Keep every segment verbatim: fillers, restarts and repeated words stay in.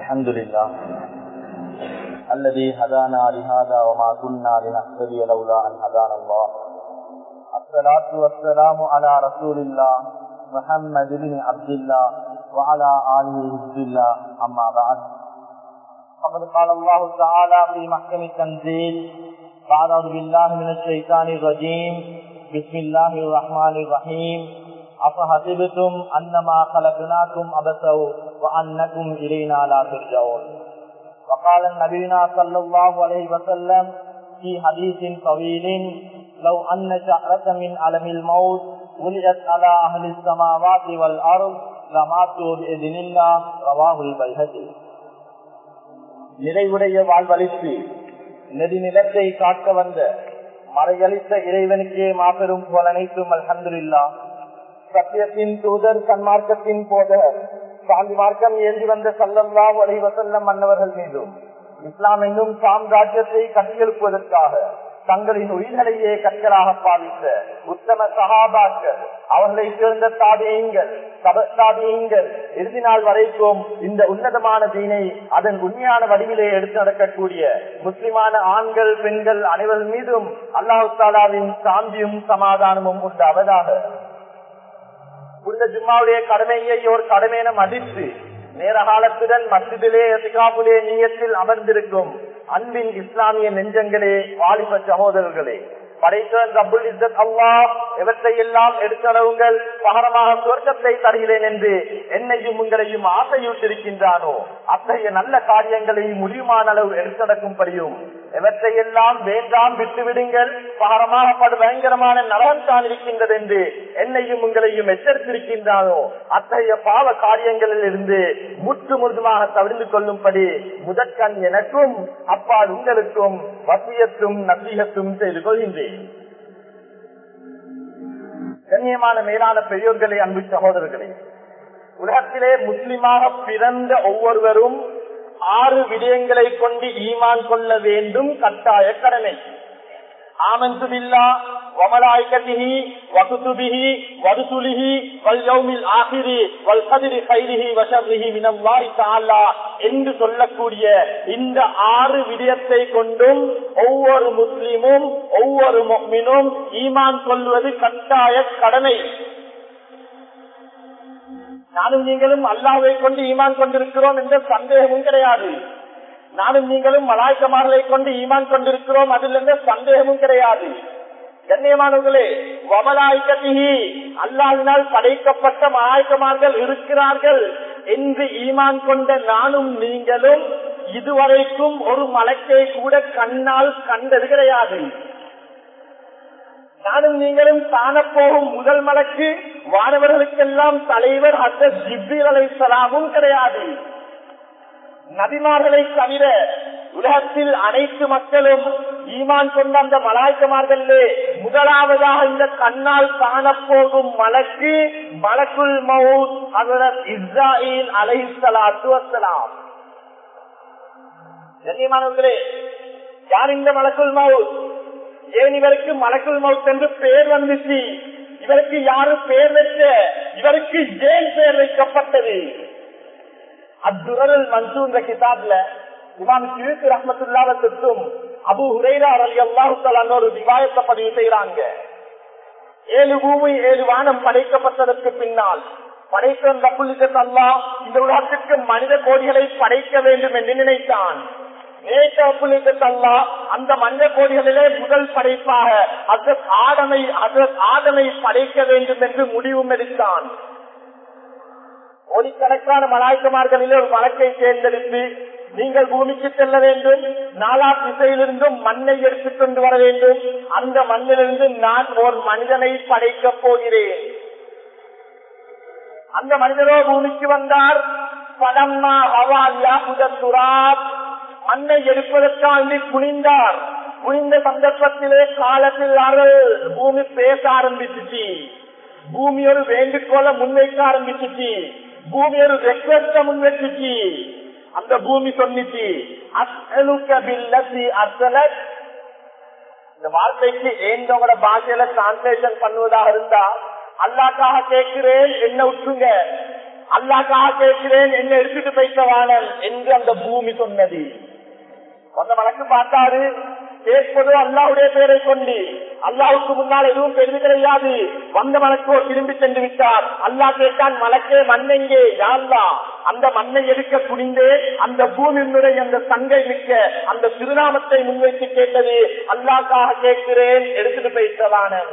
الحمد لله الذي هدانا لهذا وما كنا لنهتدي لولا أن هدانا الله. الصلاة والسلام على رسول الله محمد بن عبد الله وعلى آله حزب الله. أما بعد، فقد قال الله تعالى في محكم التنزيل بعد أعوذ بالله من الشيطان الرجيم بسم الله الرحمن الرحيم أفحسبتم أنما خلقناكم عبثا وأنكم إلينا لا ترجعون. وقال نبينا صلى الله عليه وسلم في حديث طويل لو أن شعرة من ألم الموت ولدت على أهل السماوات والأرض لماتوا بإذن الله. رواه البيهقي. நிறைவுடைய வாழ்வழித்து நெடுநிலத்தை காக்க வந்த மறையளித்த இறைவனுக்கே மாபெரும் புகழனைத்தும் அல்ஹம்துலில்லாஹ். சத்தியத்தின் தூதர், சன்மார்க்கத்தின் போதகர், சாந்தி மார்க்கம் ஏந்தி வந்த ஸல்லல்லாஹு அலைஹி வஸல்லம் அன்னவர்கள் மீதும் இஸ்லாம் என்னும் சாம்ராஜ்யத்தை கட்டியெழுப்புவதற்காக தங்களின் உயிர்களையே கற்களாக பாவித்த உத்தம சஹாபாக்கள், அவர்களை சேர்ந்த தாபியீன்கள், தாபியீன்கள் இறுதி நாள் வரைக்கும் இந்த உன்னதமான தீனை அதன் உண்மையான வடிவிலே எடுத்து நடக்கக்கூடிய முஸ்லிமான ஆண்கள், பெண்கள் அனைவர் மீதும் அல்லாஹ் தஆலாவின் சாந்தியும் சமாதானமும் உண்டாவதாக. புனித ஜும்மாவுடைய கடமையை ஒரு கடமையென மதித்து நேர காலத்துடன் மஸ்ஜிதிலே இத்திகாஃபிலே நிய்யத்தில் அமர்ந்திருக்கும் அன்பின் இஸ்லாமிய நெஞ்சங்களே, வாலிப சகோதரர்களே, படைத்தவன் ரப்புல் இஸ்ஸத் அல்லாஹ் எவற்றை எல்லாம் எடுத்தளவுங்கள் பகரமாக சுவர்க்கத்தை தருகிறேன் என்று என்னையும் உங்களையும் ஆசையூட்டிருக்கின்றானோ அத்தகைய நல்ல காரியங்களை முடியுமான அளவு எடுத்தடக்கும்படியும், எவற்றை எல்லாம் வேண்டாம் விட்டுவிடுங்கள் பகரமாக படு பயங்கரமான நலன் தான் இருக்கின்றது என்று என்னையும் உங்களையும் எச்சரித்திருக்கின்றானோ அத்தகைய பாவ காரியங்களில் இருந்து முற்று முழுதுமாக தவிர்த்து கொள்ளும்படி முதற்கண் எனக்கும் அப்பால் உங்களுக்கும் வசியத்தும் நசீகத்தும் செய்து கொள்கின்றேன். கண்ணியமான மேலான பெரியோர்களே, அன்பு சகோதரர்களே, உலகத்திலே முஸ்லிமாக பிறந்த ஒவ்வொருவரும் ஆறு விடயங்களை கொண்டு ஈமான் கொள்ள வேண்டும், கட்டாய கடமை. ஆமன்து பில்லாஹ் வ மலாயிகத்திஹி வ குதுபிஹி வ ருசுலிஹி வல் யௌமில் ஆகிரி வல் கத்ரி கைரிஹி வ ஷர்ரிஹி மினல்லாஹி தஆலா என்று சொல்லக்கூடிய இந்த ஆறு விடயத்தை கொண்டும் ஒவ்வொரு முஸ்லிமும் ஒவ்வொரு முஃமினும் ஈமான் கொள்வது கட்டாய கடமை. நானும் நீங்களும் அல்லாஹ்வை கொண்டு ஈமான் கொண்டிருக்கிறோம் என்ற சந்தேகமும் கிடையாது. நானும் நீங்களும் மலாய்க்கமார்களை கொண்டு ஈமான் கொண்டிருக்கிறோம், அதில் எந்த சந்தேகமும் கிடையாது. கண்ணியமானவர்களே, வமலாய்கத்திஹி அல்லாஹ்வினால் படைக்கப்பட்ட மலாய்க்கமார்கள் இருக்கிறார்கள் என்று ஈமான் கொண்ட நானும் நீங்களும் இதுவரைக்கும் ஒரு மலக்கை கூட கண்ணால் கண்டது கிடையாது. நானும் நீங்களும் காணப்போகும் முதல் மலக்கு வானவர்களுக்கெல்லாம் தலைவர் ஹஜ்ரத் ஜிப்ரீல் அலைஹிஸ்ஸலாமும் கிடையாது. நபிமார்களை தவிர உலகத்தில் அனைத்து மக்களும் ஈமான் கொண்ட அந்த மலாய்க்கமார்களே முதலாவதாக இந்த கண்ணால் காணப்போகும் மலக்கு மலக்குல் மவுத் ஹஜ்ரத் இஸ்ராயீல் அலைஹிஸ்ஸலாத்து வஸ்ஸலாம். கண்ணியமானவர்களே, யார் இந்த மலக்குல் மவுத்? ஏன் இவருக்கு மலக்குல் மவுத் என்று பெயர் வந்துச்சு? இவருக்கு யாரு பெயர் வைக்க? இவருக்கு ஏன் பெயர் வைக்கப்பட்டது? அத்துரல் மன்சூர் கிதாப்ல இமாம் ஷியூத்தி ரஹ்மத்துல்லாஹி அலைஹிம் அபூ ஹுரைரா ரலியல்லாஹு தஆலா ஒரு ரிவாயத்தை பதிவு செய்யறாங்க. ஏழு பூமி ஏழு வானம் படைக்கப்பட்டதற்கு பின்னால் படைத்த ரப்புல் இஸ்ஸத் அல்லாஹ் இந்த உலகத்திற்கு மனித கோடிகளை படைக்க வேண்டும் என்று நினைத்தான். நேற்று ரப்புல் இஸ்ஸத் அல்லாஹ் அந்த மனித கோடிகளிலே முதல் படைப்பாக ஹஜ்ரத் ஆதமை ஹஜ்ரத் ஆதமை படைக்க வேண்டும் என்று முடிவும் எடுத்தான். கோடிக்கணக்கான மலாய்க்கமார்களிலே ஒரு மலக்கை தேர்ந்தெடுத்து நீங்கள் பூமிக்கு செல்ல வேண்டும், நாலா திசையிலிருந்தும் மண்ணை எடுத்துக் கொண்டு வர வேண்டும், அந்த மண்ணிலிருந்து நான் ஒரு மனிதனை படைக்கப் போகிறேன். அந்த மனிதரோ பூமிக்கு வந்தார். பலம்மா ஹவாலியா புதத்துராப் மண்ணை எடுப்பதற்காக குனிந்தார். குனிந்த சந்தர்ப்பத்திலே காலத்தில் பூமி பேச ஆரம்பிச்சுச்சு. பூமி ஒரு வேண்டுகோளை முன்வைக்க ஆரம்பிச்சுச்சு. பூமி ஒரு ரெக்வெஸ்ட முன்வச்சுச்சு. அந்த பூமி சொன்னிச்சு, இந்த வார்த்தைக்கு ஏந்தவங்களோட பாஷையில டிரான்ஸ்லேஷன் பண்ணுவதாக இருந்தா, அல்லாஹ்க்காக கேட்கிறேன் என்ன விட்டுருங்க, அல்லாஹ்க்காக கேட்கிறேன், என்ன எடுத்துட்டு போய்த்தவானன் என்று அந்த பூமி சொன்னது. அந்த மலக்கு பார்த்தாரு, கேட்பது அல்லாஹ்வுடைய பெயரை கொண்டு, அல்லாஹ்வுக்கு முன்னால் எதுவும் பெருமை கிடையாது. வந்த மலக்கோ திரும்பி சென்று விட்டார். அல்லாஹ் கேட்டான், மலக்கே மண்ணெங்கே? யா அல்லாஹ், அந்த மண்ணை எடுக்க குனிந்தே அந்த பூமியினுடைய அந்த சங்கை மிக்க அந்த திருநாமத்தை முன்வைத்து கேட்டது. அல்லாஹ்க்காக கேட்கிறேன், எடுத்துட்டு போய்த்தவானன்.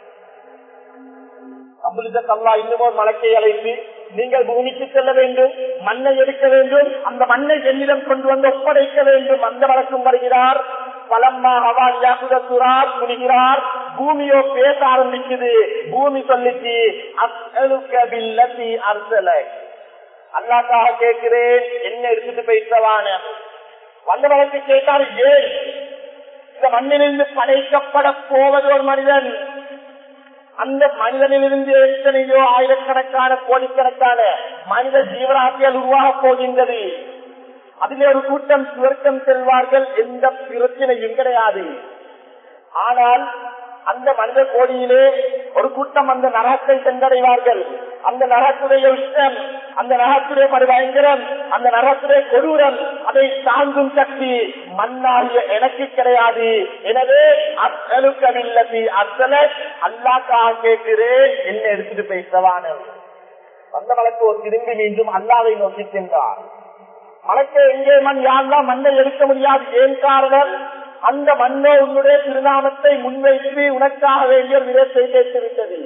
அல்லாஹ் இன்னும் ஒரு மலக்கை அழைத்து, நீங்கள் பூமிக்கு செல்ல வேண்டும், மண்ணை எடுக்க வேண்டும், அந்த மண்ணை என்னிடம் கொண்டு வந்து ஒப்படைக்க வேண்டும். அந்த வழக்கம் வருகிறார். பலம்மா ஹவான் யாகுதத்துரார் குனிகிறார். பூமியோ பேச ஆரம்பிக்குது. பூமி சொல்லிச்சு, அஸ்அலுக பில்லதி அர்ஸலக், அல்லாஹ்க்காக கேட்கிறேன், என்ன எடுத்துட்டு போயிட்டவான. வந்த வழக்கு கேட்டார், ஏன் இந்த மண்ணிலிருந்து படைக்கப்பட போவது ஒரு மனிதன், அந்த மனிதனிலிருந்து எத்தனையோ ஆயிரக்கணக்கான கோடிக்கணக்கான மனித ஜீவராசிகள் உருவாக போகின்றது. அதிலே ஒரு கூட்டம் சுவர்க்கம் செல்வார்கள், எந்த பிரச்சனையும் கிடையாது. ஆனால் அந்த மனித கோடியிலே ஒரு கூட்டம் அந்த நரகத்தை சென்றடைவார்கள். அந்த நரகத்துடைய விஷயம், அந்த நரகத்துடைய பரிபயங்கரம், அந்த நரகத்துடைய கொடூரம், அதை தாங்கும் சக்தி மண்ணாகிய எனக்கு கிடையாது. எனவே அஸ்அலுகபில்லதி அர்ஸலக், அல்லாஹ்க்காக கேட்கிறேன், என்ன எடுத்துட்டு பேசவான. அந்த மலக்கு ஒரு திரும்பி மீண்டும் அல்லாஹ்வை நோக்கி சென்றார். மலக்கே, எங்கே மண்? யாரெல்லாம் மண்ணை எடுக்க முடியாது. ஏன் காரணம்? அந்த மண்ணோ உன்னுடைய திருநாமத்தை முன்வைத்து உனக்காக வேண்டிய விதத்தை கேட்டுவிட்டது.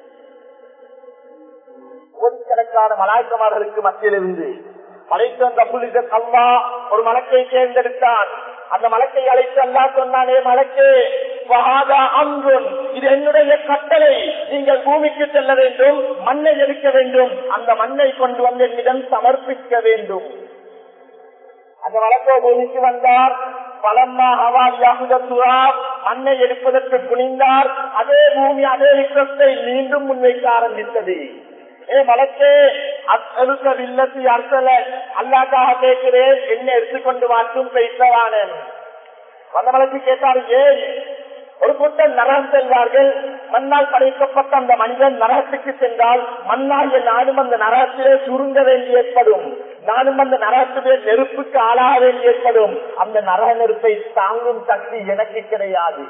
கோடிக்கணக்கான மலாய்க்கமார்களுக்கு மத்தியிலிருந்து படைத்த அல்லாஹ் ஒரு மலக்கை தேர்ந்தெடுத்தான். அந்த மலக்கை அழைத்து அல்லாஹ் சொன்னானே, மலக்கே அன்றும் இது என்னுடைய கட்டளை, நீங்கள் பூமிக்கு செல்ல வேண்டும், மண்ணை எடுக்க வேண்டும், அந்த மண்ணை கொண்டு வந்து என்னிடம் சமர்ப்பிக்க வேண்டும். அந்த வழக்கோ பூமிக்கு வந்தார். பலம்மா ஹவான் யாகுதத்துரா, மண்ணை எடுப்பதற்கு குனிந்தார். அதே பூமி அதே விக்கிரத்தை மீண்டும் முன்வைக்க ஆரம்பித்தது. ஏ மலக்கே, அஸ்அலுக பில்லதி அர்ஸலக், அல்லாஹ்க்காக கேட்கிறேன், என்ன எடுத்துக்கொண்டு மாற்றும் பேசவானன். அந்த மலக்கு கேட்டார், ஏன்? ஒரு கூட்டம் நரகம் செல்வார்கள். மண்ணால் படைக்கப்பட்ட அந்த மனிதன் நரகத்துக்கு சென்றால் மண்ணாகிய நானும் அந்த நரகத்திலே சுருங்க வேண்டி ஏற்படும், நானும் அந்த நரகத்திலே நெருப்புக்கு ஆளாக வேண்டி ஏற்படும். அந்த நரக நெருப்பை தாங்கும் சக்தி எனக்கு கிடையாது.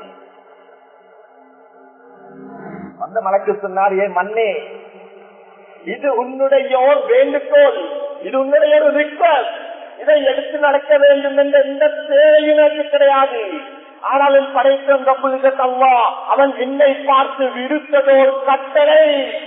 அந்த மலக்கு சொன்னார், ஏன் மண்ணே, இது உன்னுடைய வேண்டுகோள், இது உன்னுடைய ஒரு ரிக்வெஸ்ட், இதை எடுத்து நடக்க வேண்டும் என்ற எந்த தேவையும் எனக்கு கிடையாது. ஆனாலும் படைத்த அல்லாஹ் அவன் என்னை பார்த்து விடுத்ததோர் கட்டளை.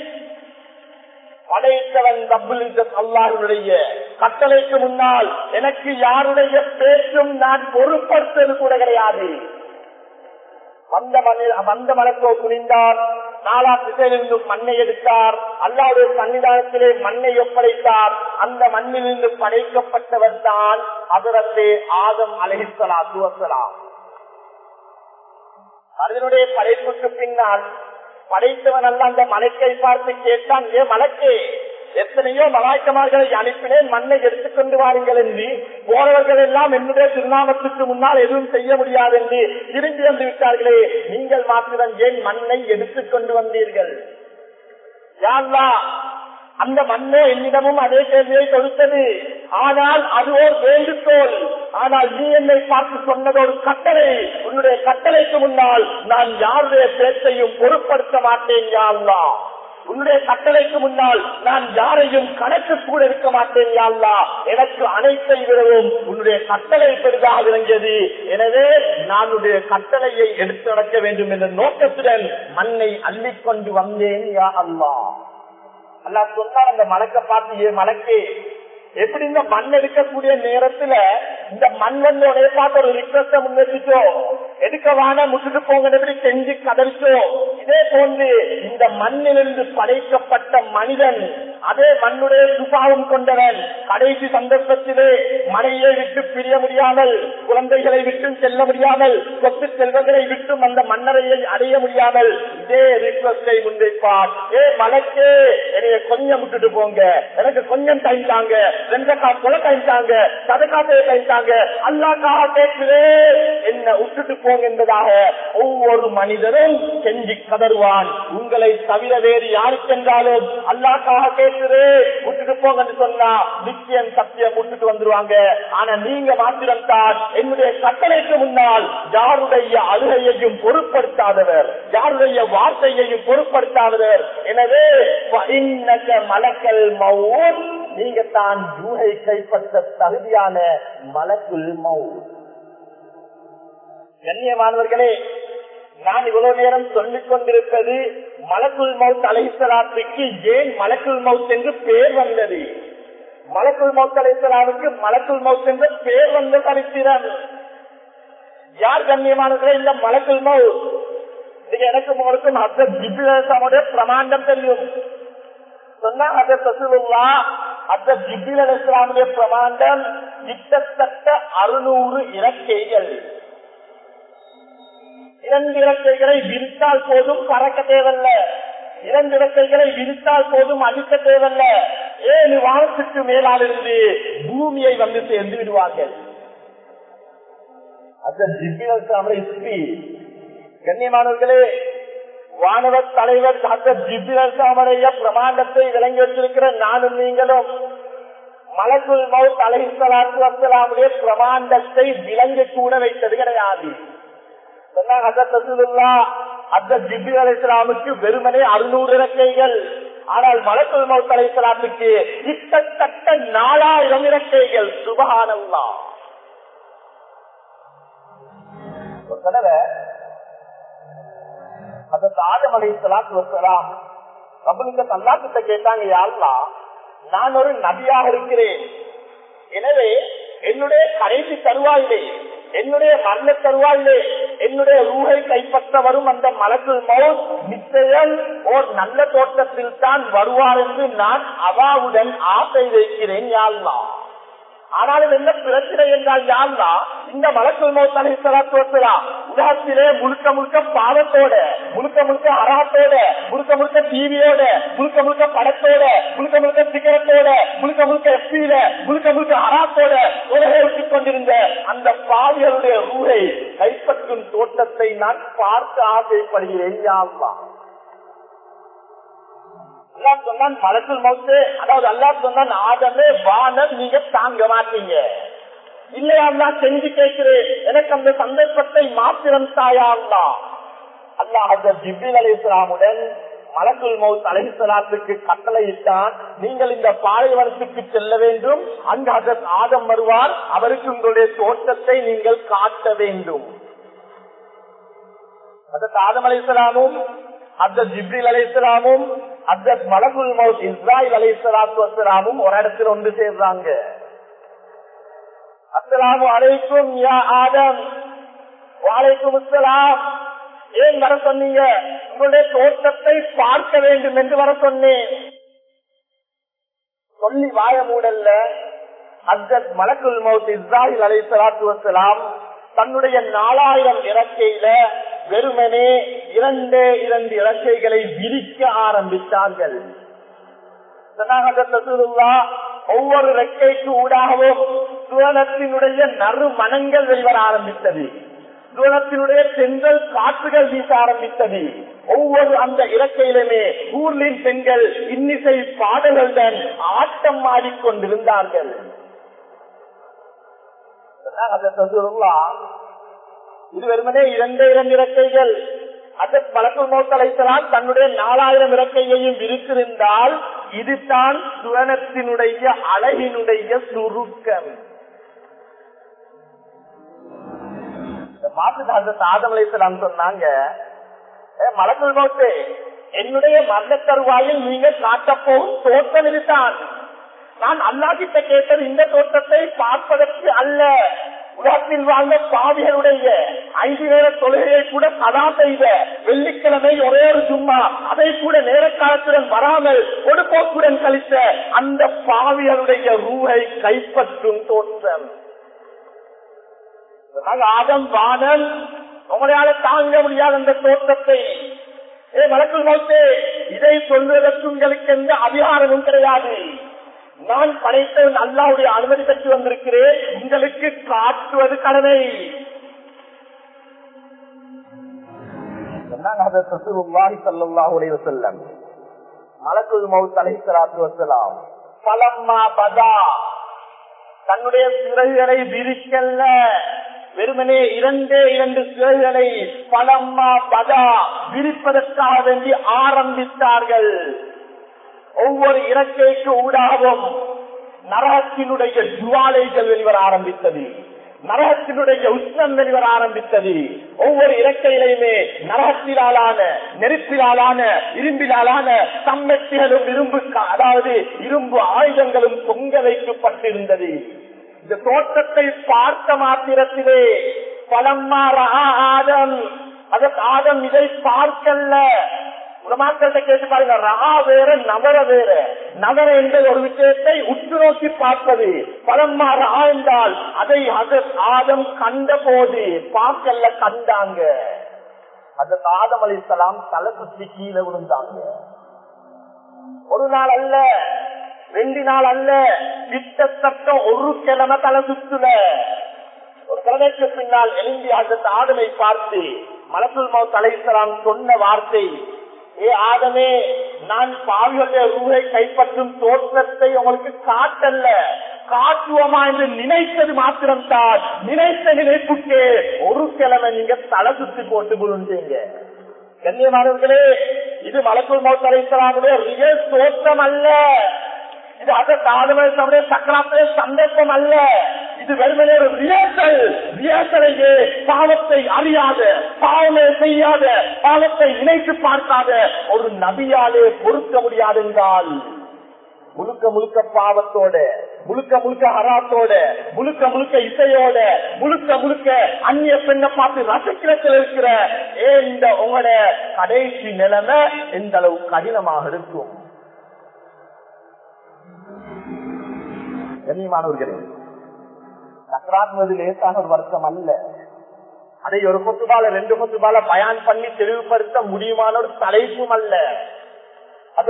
படைத்தவன் அல்லாஹ்வுடைய கட்டளைக்கு முன்னால் எனக்கு யாருடைய பேச்சும் நான் பொருட்படுத்தது கூட கிடையாது. வந்த வந்த மலக்கோ குனிந்தார். நாலா திசையிலிருந்தும் மண்ணை எடுத்தார். அல்லாஹ்வுடைய சன்னிதானத்திலே மண்ணை ஒப்படைத்தார். அந்த மண்ணிலிருந்து படைக்கப்பட்டவர் தான் ஹஜ்ரத் ஆதம் அலைஹிஸ்ஸலாத்து வஸ்ஸலாம். அதனுடைய படைப்புக்கு பின்னால் படைத்தவன் அல்ல அந்த மலக்கை பார்த்து கேட்டான், ஏ மலக்கே, எத்தனையோ மலாய்க்கமார்களை அனுப்பினேன், மண்ணை எடுத்துக்கொண்டு வாருங்கள் என்று. போனவர்கள் எல்லாம் என்னுடைய திருநாமத்துக்கு முன்னால் எதுவும் செய்ய முடியாது என்று திரும்பி வந்து விட்டார்களே, நீங்கள் மாத்திரம் ஏன் மண்ணை எடுத்துக்கொண்டு வந்தீர்கள்? யா அல்லாஹ், அந்த மண்ணோ என்னிடமும் அதே கேள்வியை கொடுத்தது. ஆனால் அது ஒரு வேண்டுகோள். ஆனால் நீ என்னை பார்த்து சொன்னது ஒரு கட்டளை. உன்னுடைய கட்டளைக்கு முன்னால் நான் யாருடைய பேச்சையும் பொருட்படுத்த மாட்டேன். யா அல்லாஹ், உன்னுடைய கட்டளைக்கு முன்னால் நான் யாரையும் கணக்கு கூட இருக்க மாட்டேன். யா அல்லாஹ், எனக்கு அனைத்தை விடவும் உன்னுடைய கட்டளை பெரிதாக விளங்கியது. எனவே நான் உன்னுடைய கட்டளையை எடுத்து நடக்க வேண்டும் என்ற நோக்கத்துடன் மண்ணை அள்ளிக்கொண்டு வந்தேன். யா அல்லாஹ், அல்லாஹ் சொன்னார் அந்த மலக்க பார்த்து, ஏ மலக்கே, எப்படி இந்த மண் எடுக்கக்கூடிய நேரத்துல இந்த மண் வந்து உடைய பார்த்து ஒரு ரிக்வெஸ்ட முன்னெடுச்சோ, எடுக்கவான முட்டுட்டு போங்க எப்படி செஞ்சு கதறிச்சோ, இதே போன்று இந்த மண்ணிலிருந்து படைக்கப்பட்ட மனிதன் அதே மண்ணுடைய சுபாவம் கொண்டவன். கடைசி சந்தர்ப்பத்திலே மனையை விட்டு பிரிய முடியாமல், குழந்தைகளை விட்டு செல்ல முடியாமல், சொத்து செல்வங்களை விட்டும் அந்த மன்னரையை அடைய முடியாமல் இதே ரிக்வெஸ்டை முன்வைப்பார். ஏ மலக்கே, என்னைய கொஞ்சம் விட்டுட்டு போங்க, எனக்கு கொஞ்சம் டைம் தாங்க, ரெண்டு காசு கொலை டைம் தாங்க, சதக்காசே டைம் தாங்க, அல்லாஹ்க்காக கேட்கிறேன், என்ன விட்டுட்டு போங்க என்பதாக ஒவ்வொரு மனிதரும் செஞ்சு கதறுவான். உங்களை தவிர வேறு யாருக்கென்றாலும் அல்லாஹ்க்காக கேட்கிறேன் விட்டுட்டு போங்கன்னு சொன்னா நிச்சயம் சத்தியம் விட்டுட்டு வந்துருவாங்க. ஆனா நீங்க மாத்திரம் தான் என்னுடைய கட்டளைக்கு முன்னால் யாருடைய அழுகையையும் பொருட்படுத்தாதவர், யாருடைய வார்த்தையையும் பொருட்படுத்தாதவர். எனவே மலக்கல் மவுத், நீங்க தான் ரூஹை கைப்பற்ற தகுதியான மலக்குல் மவுத். கண்ணியமானவர்களே, நான் இவ்வளவு நேரம் சொல்லிக் கொண்டிருப்பது மலக்குல் மவுத் அலைஹிஸ்ஸலாத்துக்கு ஏன் மலக்குல் மவுத் என்று பேர் வந்தது. மலக்குல் மவுத் அலைஹிஸ்ஸலாமுக்கு மலக்குல் மவுத் என்ற பேர் வந்த சரித்திரம். யார் கண்ணியமானவர்களே இந்த மலக்குல் மவுத்? எனக்கு உங்களுக்கும் ஹஜ்ரத் ஜிப்ரீல் அலைஹிஸ்ஸலாமுடைய பிரமாண்டம் தெரியும். சொன்னா ஹஜ்ரத் ரசூலுல்லாஹ் ஹஜ்ரத் ஜிப்ரீல் அலைஹிஸ்ஸலாமுடைய பிரமாண்டம் கிட்டத்தட்ட அறுநூறு இறக்கைகள். இரண்டு இறக்கைகளை விரித்தால் போதும் பறக்க தேவல்ல, இரண்டு இறக்கைகளை விரித்தால் போதும் அடிக்க தேவல்ல, ஏழு வாரத்துக்கு மேலால் இருந்து பூமியை வந்து சேர்ந்து விடுவார்கள். கண்ணியமானவர்களே, வானவர் தலைவர் டாக்டர் ஜிப்ரீல் சாமடைய பிரமாண்டத்தை விளங்கி வச்சிருக்கிற நானும் நீங்களும் மலக்குல் மவுத் அலைஹிஸ்ஸலாத்து வஸ்ஸலாமுடைய பிரமாண்டத்தை விளங்க கூட வைத்தது கிடையாது. வெறுமனே அறுநூறு இறக்கைகள். ஆனால் மலக்குல் மவுத் அலைஹிஸ்ஸலாத்துக்கு கிட்டத்தட்ட நாலாயிரம் இறக்கைகள். சுப்ஹானல்லாஹ். ஒரு தடவை ஹஜ்ரத் ஆதம் அலைஹிஸ்ஸலாத்து வஸ்ஸலாம் ரப்பனுக்கு அல்லாஹ் கிட்ட கேட்டாங்க, யா அல்லாஹ், நான் ஒரு நபியாக இருக்கிறேன், எனவே என்னுடைய கடைசி தருவாயிலே, என்னுடைய மரண தருவாயிலே என்னுடைய ரூஹை கைப்பற்ற வரும் அந்த மலக்குல் மவுத் நிச்சயம் ஓர் நல்ல தோட்டத்தில் தான் வருவார் என்று நான் அவாவுடன் ஆசை வைக்கிறேன் யா அல்லாஹ். ஆனாலும் என்ன பிரச்சனை என்றால் யா அல்லாஹ், இந்த மலக்குல் மவுத் அலைஹிஸ்ஸலாத்து வஸ்ஸலாம் உலகத்திலே முழுக்க முழுக்க பாவத்தோட, முழுக்க முழுக்க அராத்தோட, முழுக்க முழுக்க டிவியோட, முழுக்க முழுக்க படத்தோட, முழுக்க முழுக்க சிகரத்தோட, முழுக்க முழுக்க எஃபியில, முழுக்க முழுக்க அராத்தோட உலகை விட்டுக் கொண்டிருந்த அந்த பாவியருடைய ரூஹை கைப்பற்றும் தோட்டத்தை நான் பார்க்க ஆசைப்படுகிறேன் யா அல்லாஹ். அல்லாஹ் சொன்னான் மலக்குல் மவுத், அதாவது அல்லாஹ் சொன்னான் ஆதமே வானம் நீங்க தாங்க மாட்டீங்க, இல்லையா அல்லாஹ் செஞ்சு கேட்கிறேன், எனக்கு அந்த சந்தர்ப்பத்தை மாத்திரம் தாயா அல்லாஹ். அல்லாஹ் ஹஜ்ரத் ஜிப்ரீல் அலைஹிஸ்ஸலாமுடன் மலக்குல் மவுத் அலைஹிஸ்ஸலாத்துக்கு கட்டளையிட்டான், நீங்கள் இந்த பாலைவனத்துக்கு செல்ல வேண்டும், அங்கு ஹஜ்ரத் ஆதம் வருவார், அவருக்கு உங்களுடைய தோட்டத்தை நீங்கள் காட்ட வேண்டும். ஹஜ்ரத் ஆதம் அலைஹிஸ்ஸலாமும் ஹஜ்ரத் ஜிப்ரீல் அலைஹிஸ்ஸலாமும் ஹஜ்ரத் மலக்குல் மவுத் இஸ்ராயில் அலைஹிஸ்ஸலாத்து வஸ்ஸலாமும் ஒரு இடத்துல ஒன்று சேர்றாங்க. அஸ்ஸலாமு அலைக்கும் யா ஆதம். வலைக்கும் அஸ்ஸலாம். ஏன் வர சொன்னீங்க? உங்களுடைய தோட்டத்தை பார்க்க வேண்டும் என்று வர சொன்னேன். சொல்லி வாய மூடல்ல ஹஜ்ரத் மலக்குல் மவுத் இஸ்ராயில் அலைஹிஸ்ஸலாத்து வஸ்ஸலாம் தன்னுடைய நாலாயிரம் இறக்கையில வெறுமனே இரண்டே இரண்டு இறக்கைகளை விரிக்க ஆரம்பித்தார்கள். ஒவ்வொரு ரெக்கைக்கு ஊடாகவும் சுவனத்தினுடைய நறு மனங்கள் வெளிவர ஆரம்பித்தது, சுவனத்தினுடைய செங்கல் காற்றுகள் வீச ஆரம்பித்தது. ஒவ்வொரு அந்த இறக்கையிலுமே ஊர்லின் பெண்கள் இன்னிசை பாடல்களுடன் ஆட்டம் ஆடிக்கொண்டிருந்தார்கள். இது வெறுமனே இரண்டே இரண்டு இறக்கைகள். ஹஜ்ரத் மலக்குல் மவுத் அலைஹிஸ்ஸலாம் தன்னுடைய நாலாயிரம் இறக்கையையும் விரித்திருந்தால் இதுதான் சுவனத்தினுடைய அழகினுடைய சுருக்கம். ஹஜ்ரத் ஆதம் அலைஹிஸ்ஸலாம் சொன்னாங்க, மலக்குல் மவுத், என்னுடைய மரண தருவாயில் நீங்க காட்டப்போகும் தோட்டம் இதுதான். நான் அல்லாஹ் கிட்ட கேட்டது இந்த தோட்டத்தை பார்ப்பதற்கு அல்ல, உலகத்தில் வாழ்ந்த பாவிகளுடைய ஐந்து நேர தொழுகையை கூட கதா செய்த வெள்ளிக்கிழமை ஒரே ஒரு சும்மா அதை கூட நேர காலத்துடன் வராமல் கொடுப்போக்குடன் கழித்த அந்த பாவிகளுடைய ரூஹை கைப்பற்றும் தோற்றம். ஆதம் வானன் உங்களால தாங்க முடியாத அந்த தோற்றத்தை ஏ மலக்குள் மௌத்தே, இதை சொல்வதற்கு உங்களுக்கு எந்த அதிகாரமும் கிடையாது. நான் படைத்தவன் அல்லாஹ்வுடைய அனுமதி பெற்று வந்திருக்கிறேன், உங்களுக்கு காட்டுவது கடமை. மலக்குள் மௌத் அலைஹிஸ்ஸலாத்து வஸ்ஸலாம் பலம்மா பதா, தன்னுடைய சிறகுகளை விரிக்கல்ல, வெறுமனே இரண்டே இரண்டு சிறகுகளை பலம்மா பதா விரிப்பதற்காக வேண்டி ஆரம்பித்தார்கள். ஒவ்வொரு இறக்கைக்கு ஊடாகவும் நரகத்தினுடைய ஜுவாலைகள் வெளிவர ஆரம்பித்தது, நரகத்தினுடைய உஷ்ணம் வெளிவர ஆரம்பித்தது. ஒவ்வொரு இறக்கையிலையுமே நரகத்திலான நெருப்பிலான இரும்பிலான சம்மெட்டிகளும் இரும்பு, அதாவது இரும்பு ஆயுதங்களும் தொங்க வைக்கப்பட்டிருந்தது. இந்த தோட்டத்தை பார்த்த மாத்திரத்திலே பலம்மாரா ஆதம், அதற்கு ஆதம் இதை பார்க்கல. உலமாக்கள்கிட்ட கேட்டு பாருங்க, ரா வேற நவர வேற. நவர என்ற ஒரு விஷயத்தை உற்று நோக்கி பார்ப்பது, பலம்மா ரா என்றால் அதை அதற்கு ஆதம் கண்ட போது பார்க்கல, கண்டாங்க. அதற்கு ஆதம் அலைஹிஸ்ஸலாம் தலை சுற்றி கீழே விழுந்தாங்க. ஒரு நாள் அல்ல, ரெண்டு நாள் அல்ல, கிட்டத்தட்ட ஒரு கிழமை தலை சுற்றுல. ஒரு கிழமைக்கு பின்னால் எழுந்தி அதற்கு ஆதமை பார்த்து மலக்குள் மௌத் அலைஹிஸ்ஸலாம் சொன்ன வார்த்தை, ஏ ஆதமே, நான் பாவிகளுடைய ரூஹை கைப்பற்றும் தோற்றத்தை உங்களுக்கு காட்டல்ல, காட்டுவோமா என்று நினைத்தது மாத்திரம்தான். நினைத்த நினைப்புக்கு ஒரு கிழமை நீங்க தலை சுத்தி போட்டு விழுந்தீங்க. கண்ணியமானவர்களே, இது மலக்குள் மௌத் அலைஹிஸ்ஸலாமுடைய ரியல் தோற்றம் அல்ல. இது அதற்கு ஆதமே சக்கராத்திலே சந்தர்ப்பம் அல்ல. இது வெறுமனே ஒரு ரியாசல். ரியாசலையே பாவத்தை அறியாத, பாவமே செய்யாத, பாவத்தை நினைத்து பார்க்காத ஒரு நபியாலே பொறுக்க முடியாது என்றால், முழுக்க முழுக்க பாவத்தோட, முழுக்க முழுக்க ஹராத்தோட, முழுக்க முழுக்க இசையோட, முழுக்க முழுக்க அந்நிய பெண்ணை பார்த்து ரசிக்கிறத்தில் இருக்கிற இந்த உங்களோட கடைசி நிலைமை எந்த அளவு கடினமாக இருக்கும். கண்ணியமானவர்களே, சக்கராத்மது லேசான ஒரு வருஷம் அல்ல. அதை ஒரு கொத்துபால ரெண்டு கொத்துபால பயான் பண்ணி தெளிவுபடுத்த முடியுமான ஒரு தலைப்பும் அல்ல. அதை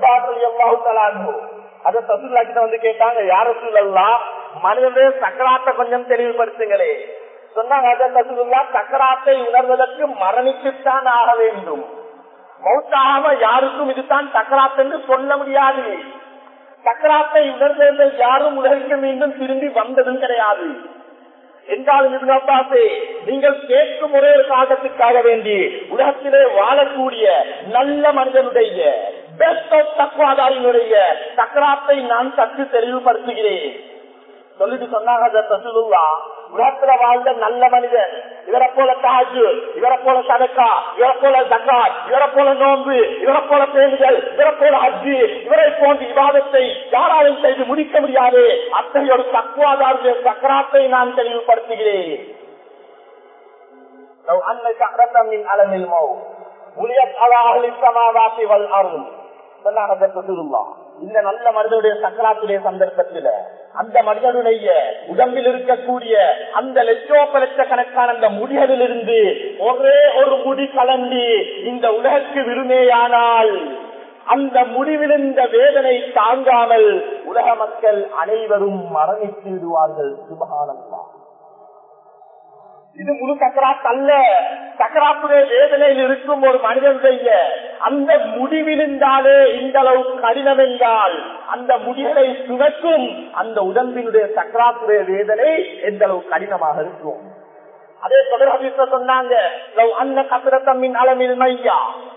அதை ரசூலுல்லாஹ் கிட்ட வந்து கேட்டாங்க, யார் ரசூலல்லாஹ், மனிதனே சக்கராத்தை கொஞ்சம் தெளிவுபடுத்துங்களே. சொன்னாங்க, அதை ரசூலுல்லாஹ், சக்கராத்தை உணர்வதற்கு மரணித்துத்தான் ஆக வேண்டும். மௌத்தாகாம யாருக்கும் இதுதான் சக்கராத் என்று சொல்ல முடியாது. சக்கராத்தை உணர்ந்தவர்கள் யாரும் உலகிற்கு மீண்டும் திரும்பி வந்ததும் கிடையாது. என்றாலும் இப்னு அப்பாஸே, நீங்கள் கேட்கும் ஒரே ஒரு காரணத்துக்காக வேண்டி உலகத்திலே வாழக்கூடிய நல்ல மனிதனுடைய பெஸ்ட் ஆஃப் தக்வாதாரினுடைய சக்கராத்தை நான் சற்று தெளிவுபடுத்துகிறேன் சொல்லிட்டு சொன்னாங்க. உலகத்துல வாழ்ந்த நல்ல மனிதன், இவரை போல தாஜு, இவரை போல சதக்கா, இவரை போல ஜகாத், இவரை போல நோன்பு, இவரை போல பேணுதல், இவரை போல ஹஜ்ஜு, இவரை போன்ற இபாதத்தை யாராலும் செய்து முடிக்க முடியாது. அத்தகைய ஒரு தக்வாதாருடைய சக்கராத்தை நான் தெளிவுபடுத்துகிறேன். இந்த நல்ல மனிதனுடைய சக்கராத்துடைய சந்தர்ப்பத்தில் அந்த மனிதனுடைய உடம்பில் இருக்கக்கூடிய அந்த லட்சோப லட்சக்கணக்கான அந்த முடிகளிலிருந்து ஒரே ஒரு முடி கலந்து இந்த உலகக்கு விரும்பேயானால் அந்த முடிவிலிருந்த வேதனை தாங்காமல் உலக மக்கள் அனைவரும் மரணித்து விடுவார்கள். சுப்ஹானல்லாஹ். இது முழு சக்கராத் அல்ல. சக்கராத்துடைய வேதனையில் இருக்கும் ஒரு மனிதனுடைய அந்த முடிவிலிருந்தாலே இந்த அளவு கடினம் என்றால் அந்த முடிகளை சுமக்கும் அந்த உடம்பினுடைய சக்கராத்துடைய வேதனை எந்த அளவு கடினமாக இருக்கும். அதே தொடர் சொன்னாங்க, அந்த கத்திரத்தம்மின் அளவில் மையா,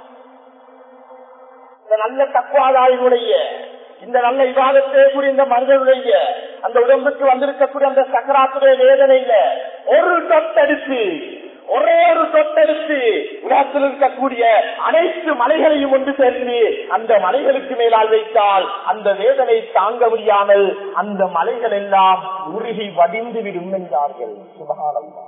இந்த நல்ல தக்குவாதாரினுடைய இந்த நல்ல விவாதத்தை கூடிய இந்த மனிதனுடைய அந்த உடம்புக்கு வந்திருக்கக்கூடிய அந்த சக்கராத்துடைய வேதனையில ஒரு தொட்டெடுத்து ஒரே ஒரு தொட்டெடுத்து உலகத்தில் இருக்கக்கூடிய அனைத்து மலைகளையும் ஒன்று சேர்த்து அந்த மலைகளுக்கு மேலால் வைத்தால் அந்த வேதனை தாங்க முடியாமல் அந்த மலைகள் எல்லாம் உருகி வடிந்து விடும் என்றார்கள். சுப்ஹானல்லாஹ்.